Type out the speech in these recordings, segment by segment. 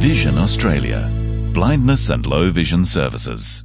Vision Australia, blindness and low vision services.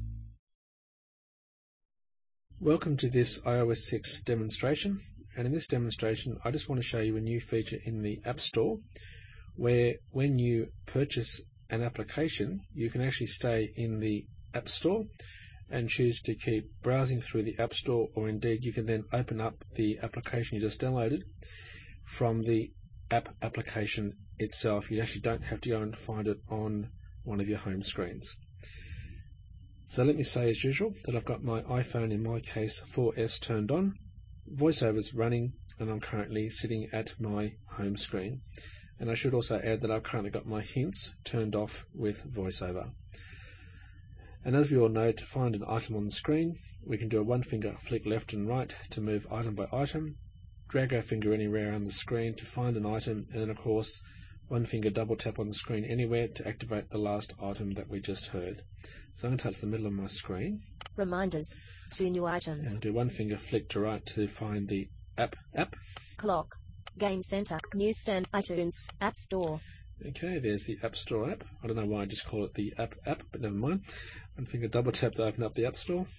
Welcome to this iOS 6 demonstration, and in this demonstration I just want to show you a new feature in the App Store where when you purchase an application you can actually stay in the App Store and choose to keep browsing through the App Store, or indeed you can then open up the application you just downloaded from the application itself. You actually don't have to go and find it on one of your home screens. So let me say as usual that I've got my iPhone, in my case 4S, turned on, VoiceOver's running, and I'm currently sitting at my home screen. And I should also add that I've currently got my hints turned off with VoiceOver. And as we all know, to find an item on the screen, we can do a one finger flick left and right to move item by item, drag our finger anywhere on the screen to find an item, and then of course one finger double tap on the screen anywhere to activate the last item that we just heard. So I'm going to touch the middle of my screen. Reminders, 2 new items. And do one finger flick to right to find the app. Clock, Game Center, Newsstand, iTunes, App Store. Okay, there's the App Store app. I don't know why I just call it the app, but never mind. One finger double tap to open up the App Store.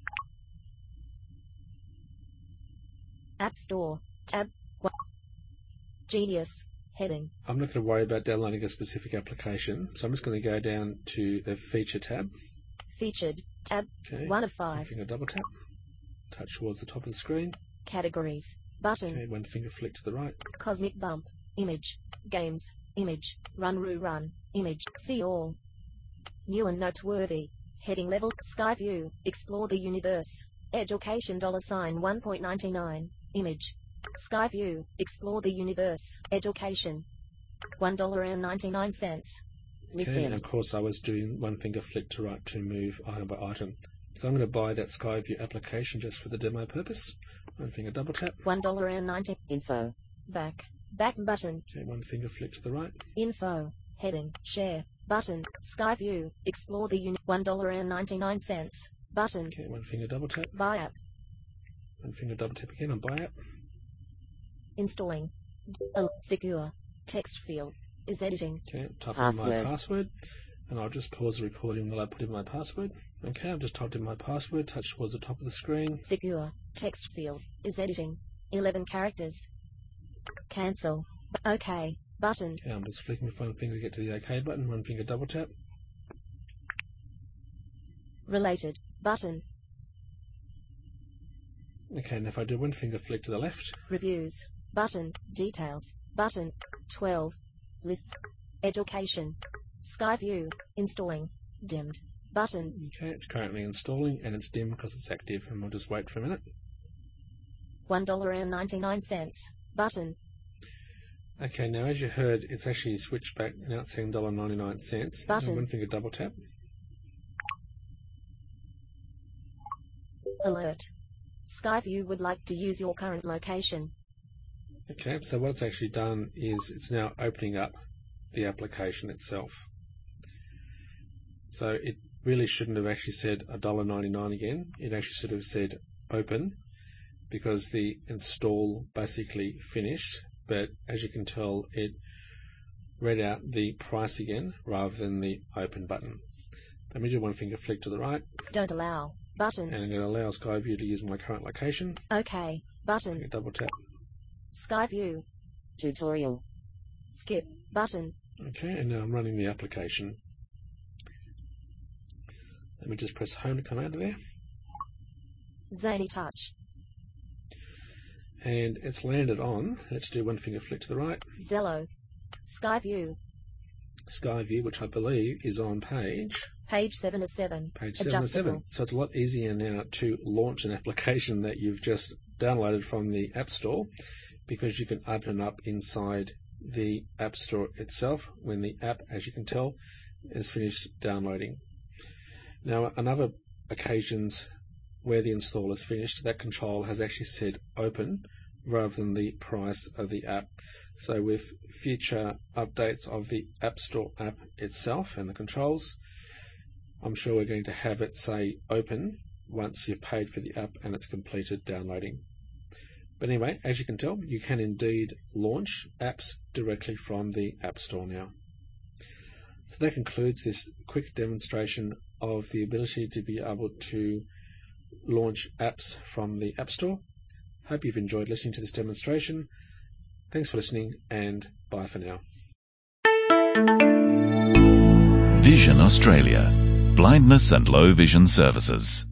App Store, tab, Genius, heading. I'm not going to worry about downloading a specific application, so I'm just going to go down to the Feature tab. Featured, tab, Okay. 1 of One 5. finger double tap, touch towards the top of the screen. Categories, button, Okay, one finger flick to the right. Cosmic Bump, image, games, image, Run, image, see all. New and noteworthy, heading level, Skyview, explore the universe, education $1.99, image, Skyview, explore the universe, education, $1.99. List Okay, in. and of course I was doing one finger flick to right to move item by item. So I'm going to buy that Skyview application just for the demo purpose. One finger double tap. $1.90. Info. Back button. Okay, one finger flick to the right. Info. Heading. Share. Button. Skyview. Explore the $1.99. Button. Okay, one finger double tap. Buy app. One finger double tap again on buy app. Installing. Secure. Text field. Is editing. Okay, type in my password. And I'll just pause the recording while I put in my password. Okay, I've just typed in my password, touch towards the top of the screen. Secure. Text field. Is editing. 11 characters. Cancel. OK. Button. Okay, I'm just flicking with one finger to get to the OK button. One finger double tap. Related. Button. Okay, and if I do one finger flick to the left. Reviews. Button. Details. Button. 12. Lists. Education. Skyview. Installing. Dimmed. Button. Okay, it's currently installing and it's dim because it's active, and we'll just wait for a minute. $1.99. Button. Okay, now as you heard, it's actually switched back, now it's saying $1.99. Button. One finger double tap. Alert. Skyview would like to use your current location. Okay, so what it's actually done is it's now opening up the application itself. So it really shouldn't have actually said $1.99 again. It actually should have said open, because the install basically finished, but as you can tell it read out the price again rather than the open button. Let me do one finger flick to the right. Don't allow. Button. And I'm going to allow Skyview to use my current location. OK. Button. Double tap. Skyview. Tutorial. Skip. Button. Okay, and now I'm running the application. Let me just press home to come out of there. Zany Touch. And it's landed on, let's do one finger flick to the right. Zello. Skyview. Skyview, which I believe is on page 7 of 7. Page 7 of 7. So it's a lot easier now to launch an application that you've just downloaded from the App Store, because you can open it up inside the App Store itself when the app, as you can tell, is finished downloading. Now, on other occasions where the install is finished, that control has actually said open rather than the price of the app. So with future updates of the App Store app itself and the controls, I'm sure we're going to have it say open once you've paid for the app and it's completed downloading. But anyway, as you can tell, you can indeed launch apps directly from the App Store now. So that concludes this quick demonstration of the ability to be able to launch apps from the App Store. Hope you've enjoyed listening to this demonstration. Thanks for listening, and bye for now. Vision Australia. Blindness and low vision services.